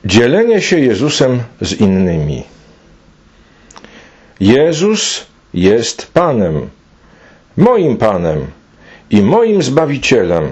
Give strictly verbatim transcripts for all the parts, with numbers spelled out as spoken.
Dzielenie się Jezusem z innymi. Jezus jest Panem, moim Panem i moim Zbawicielem.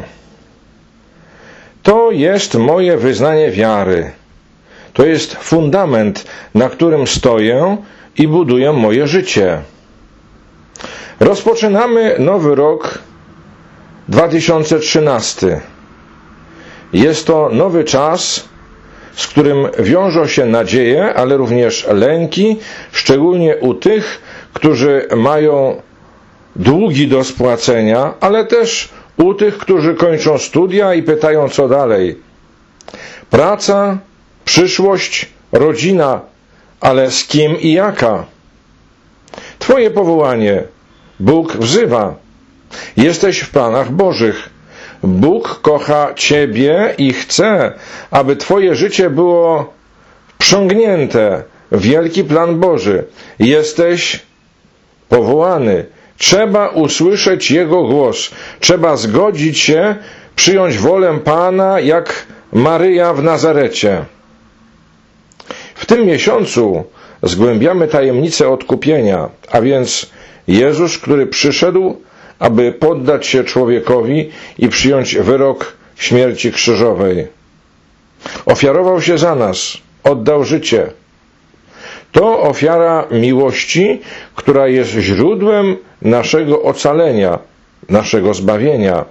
To jest moje wyznanie wiary. To jest fundament, na którym stoję i buduję moje życie. Rozpoczynamy nowy rok dwa tysiące trzynasty. Jest to nowy czas, z którym wiążą się nadzieje, ale również lęki, szczególnie u tych, którzy mają długi do spłacenia, ale też u tych, którzy kończą studia i pytają, co dalej. Praca, przyszłość, rodzina, ale z kim i jaka? Twoje powołanie. Bóg wzywa. Jesteś w planach Bożych. Bóg kocha Ciebie i chce, aby Twoje życie było wciągnięte w wielki plan Boży. Jesteś powołany. Trzeba usłyszeć Jego głos. Trzeba zgodzić się, przyjąć wolę Pana, jak Maryja w Nazarecie. W tym miesiącu zgłębiamy tajemnicę odkupienia, a więc Jezus, który przyszedł, aby poddać się człowiekowi i przyjąć wyrok śmierci krzyżowej. Ofiarował się za nas, oddał życie. To ofiara miłości, która jest źródłem naszego ocalenia, naszego zbawienia.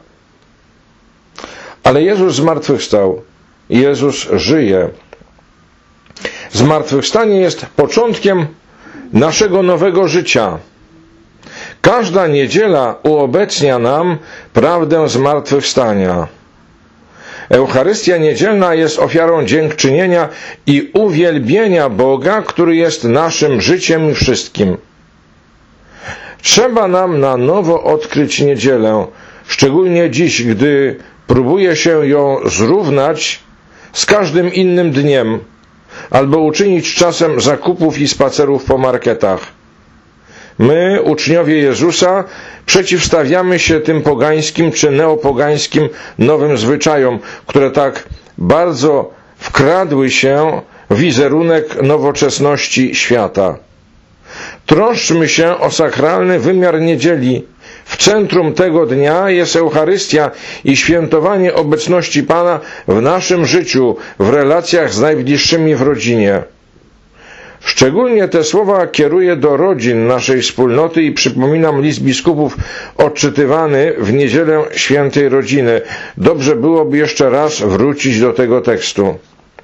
Ale Jezus zmartwychwstał. Jezus żyje. Zmartwychwstanie jest początkiem naszego nowego życia. Każda niedziela uobecnia nam prawdę zmartwychwstania. Eucharystia niedzielna jest ofiarą dziękczynienia i uwielbienia Boga, który jest naszym życiem i wszystkim. Trzeba nam na nowo odkryć niedzielę, szczególnie dziś, gdy próbuje się ją zrównać z każdym innym dniem, albo uczynić czasem zakupów i spacerów po marketach. My, uczniowie Jezusa, przeciwstawiamy się tym pogańskim czy neopogańskim nowym zwyczajom, które tak bardzo wkradły się w wizerunek nowoczesności świata. Troszczmy się o sakralny wymiar niedzieli. W centrum tego dnia jest Eucharystia i świętowanie obecności Pana w naszym życiu, w relacjach z najbliższymi w rodzinie. Szczególnie te słowa kieruję do rodzin naszej wspólnoty i przypominam list biskupów odczytywany w Niedzielę Świętej Rodziny. Dobrze byłoby jeszcze raz wrócić do tego tekstu.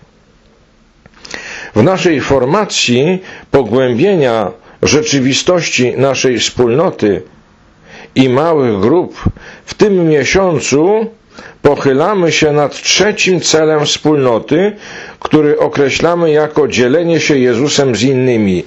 W naszej formacji pogłębienia rzeczywistości naszej wspólnoty i małych grup w tym miesiącu pochylamy się nad trzecim celem wspólnoty, który określamy jako dzielenie się Jezusem z innymi.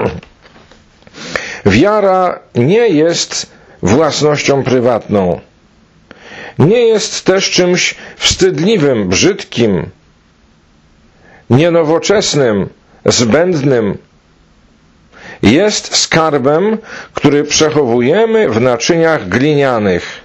Wiara nie jest własnością prywatną. Nie jest też czymś wstydliwym, brzydkim, nienowoczesnym, zbędnym. Jest skarbem, który przechowujemy w naczyniach glinianych.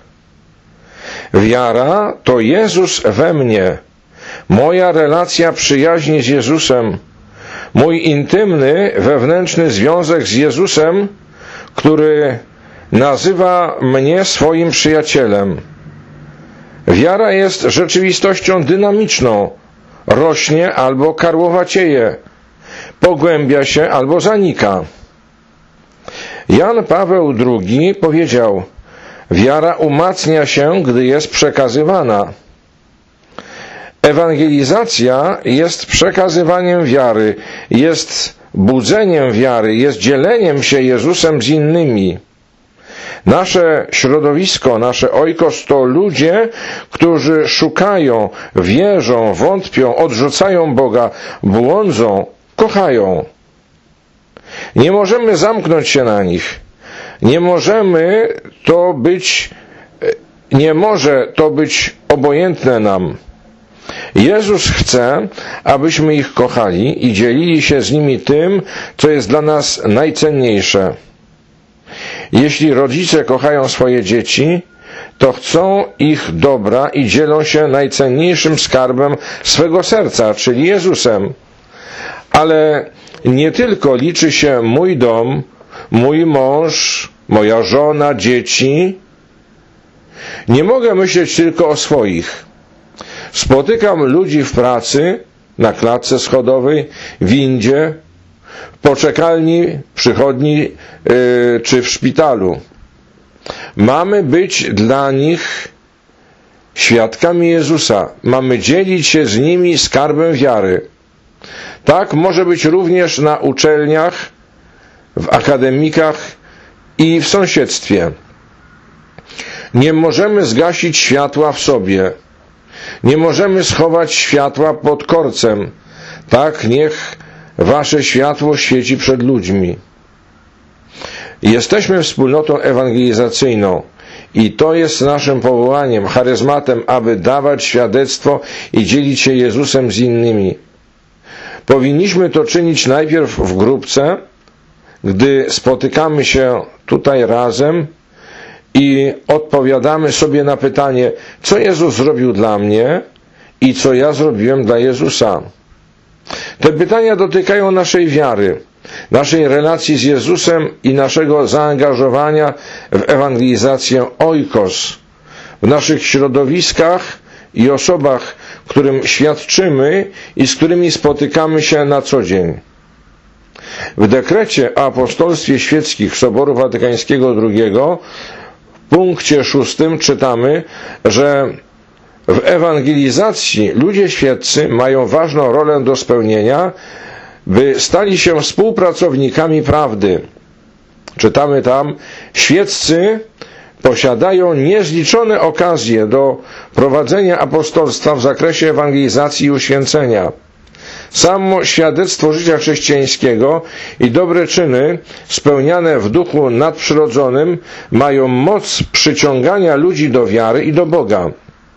Wiara to Jezus we mnie, moja relacja przyjaźni z Jezusem, mój intymny, wewnętrzny związek z Jezusem, który nazywa mnie swoim przyjacielem. Wiara jest rzeczywistością dynamiczną, rośnie albo karłowacieje, pogłębia się albo zanika. Jan Paweł drugi powiedział: wiara umacnia się, gdy jest przekazywana. Ewangelizacja jest przekazywaniem wiary, jest budzeniem wiary, jest dzieleniem się Jezusem z innymi. Nasze środowisko, nasze oikos to ludzie, którzy szukają, wierzą, wątpią, odrzucają Boga, błądzą, kochają. Nie możemy zamknąć się na nich. Nie możemy to być, nie może to być obojętne nam. Jezus chce, abyśmy ich kochali i dzielili się z nimi tym, co jest dla nas najcenniejsze. Jeśli rodzice kochają swoje dzieci, to chcą ich dobra i dzielą się najcenniejszym skarbem swego serca, czyli Jezusem. Ale nie tylko liczy się mój dom, mój mąż, moja żona, dzieci. Nie mogę myśleć tylko o swoich. Spotykam ludzi w pracy, na klatce schodowej, windzie, w poczekalni, przychodni yy, czy w szpitalu. Mamy być dla nich świadkami Jezusa. Mamy dzielić się z nimi skarbem wiary. Tak może być również na uczelniach, w akademikach i w sąsiedztwie. Nie możemy zgasić światła w sobie. Nie możemy schować światła pod korcem. Tak niech wasze światło świeci przed ludźmi. Jesteśmy wspólnotą ewangelizacyjną i to jest naszym powołaniem, charyzmatem, aby dawać świadectwo i dzielić się Jezusem z innymi. Powinniśmy to czynić najpierw w grupce, gdy spotykamy się tutaj razem i odpowiadamy sobie na pytanie, co Jezus zrobił dla mnie i co ja zrobiłem dla Jezusa. Te pytania dotykają naszej wiary, naszej relacji z Jezusem i naszego zaangażowania w ewangelizację oikos, w naszych środowiskach i osobach, którym świadczymy i z którymi spotykamy się na co dzień. W dekrecie o apostolstwie świeckich Soboru Watykańskiego drugiego w punkcie szóstym czytamy, że w ewangelizacji ludzie świeccy mają ważną rolę do spełnienia, by stali się współpracownikami prawdy. Czytamy tam, świeccy posiadają niezliczone okazje do prowadzenia apostolstwa w zakresie ewangelizacji i uświęcenia. Samo świadectwo życia chrześcijańskiego i dobre czyny spełniane w duchu nadprzyrodzonym mają moc przyciągania ludzi do wiary i do Boga.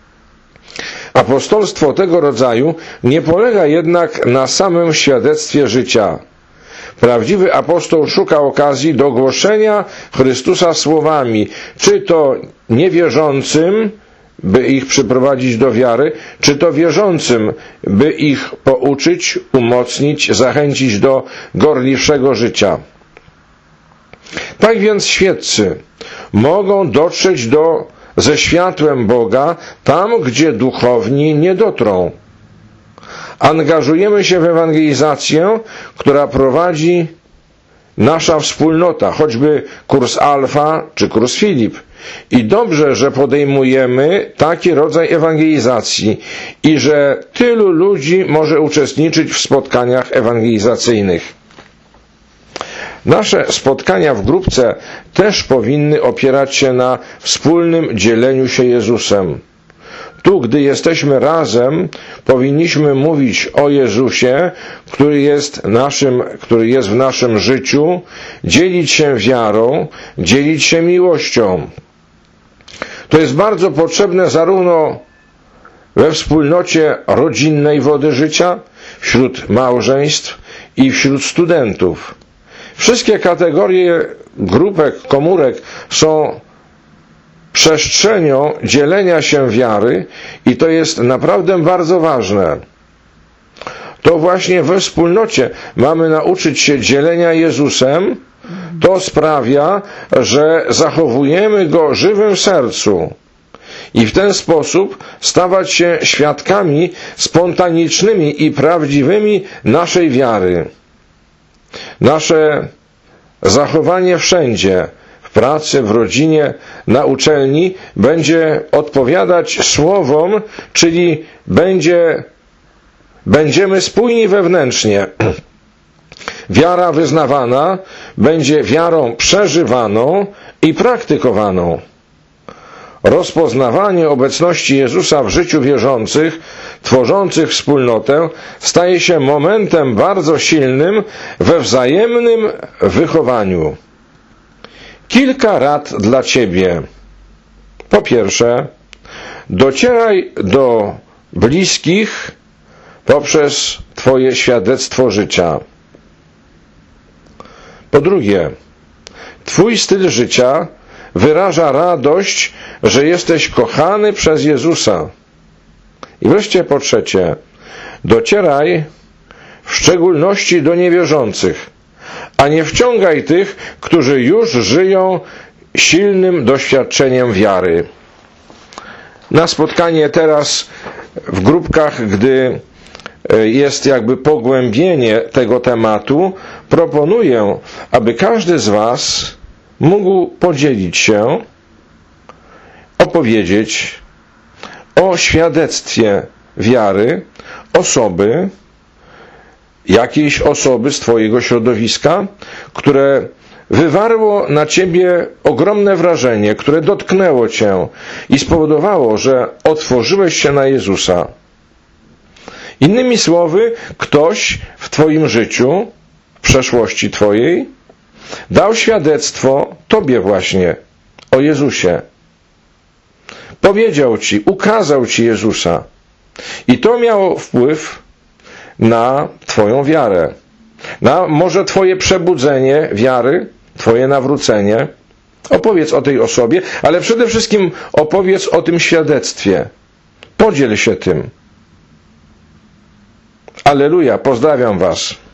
Apostolstwo tego rodzaju nie polega jednak na samym świadectwie życia. Prawdziwy apostoł szuka okazji do głoszenia Chrystusa słowami, czy to niewierzącym, by ich przyprowadzić do wiary, czy to wierzącym, by ich pouczyć, umocnić, zachęcić do gorliwszego życia. Tak więc świeccy mogą dotrzeć do, ze światłem Boga tam, gdzie duchowni nie dotrą. Angażujemy się w ewangelizację, która prowadzi nasza wspólnota, choćby kurs Alfa czy kurs Filip. I dobrze, że podejmujemy taki rodzaj ewangelizacji i że tylu ludzi może uczestniczyć w spotkaniach ewangelizacyjnych. Nasze spotkania w grupce też powinny opierać się na wspólnym dzieleniu się Jezusem. Tu, gdy jesteśmy razem, powinniśmy mówić o Jezusie, który jest naszym, który jest w naszym życiu, dzielić się wiarą, dzielić się miłością. To jest bardzo potrzebne zarówno we wspólnocie rodzinnej Wody Życia, wśród małżeństw i wśród studentów. Wszystkie kategorie grupek, komórek są przestrzenią dzielenia się wiary i to jest naprawdę bardzo ważne. To właśnie we wspólnocie mamy nauczyć się dzielenia Jezusem. To sprawia, że zachowujemy Go żywym w sercu i w ten sposób stawać się świadkami spontanicznymi i prawdziwymi naszej wiary. Nasze zachowanie wszędzie, w pracy, w rodzinie, na uczelni będzie odpowiadać słowom, czyli będzie, będziemy spójni wewnętrznie. Wiara wyznawana będzie wiarą przeżywaną i praktykowaną. Rozpoznawanie obecności Jezusa w życiu wierzących, tworzących wspólnotę, staje się momentem bardzo silnym we wzajemnym wychowaniu. Kilka rad dla Ciebie. Po pierwsze, docieraj do bliskich poprzez Twoje świadectwo życia. Po drugie, Twój styl życia wyraża radość, że jesteś kochany przez Jezusa. I wreszcie po trzecie, docieraj w szczególności do niewierzących, a nie wciągaj tych, którzy już żyją silnym doświadczeniem wiary. Na spotkanie teraz w grupkach, gdy jest jakby pogłębienie tego tematu, proponuję, aby każdy z was mógł podzielić się, opowiedzieć o świadectwie wiary osoby, jakiejś osoby z twojego środowiska, które wywarło na ciebie ogromne wrażenie, które dotknęło cię i spowodowało, że otworzyłeś się na Jezusa. Innymi słowy, ktoś w twoim życiu, w przeszłości twojej, dał świadectwo tobie właśnie o Jezusie. Powiedział ci, ukazał ci Jezusa. I to miało wpływ na twoją wiarę, na może twoje przebudzenie wiary, twoje nawrócenie. Opowiedz o tej osobie, ale przede wszystkim opowiedz o tym świadectwie. Podziel się tym. Alleluja, pozdrawiam was.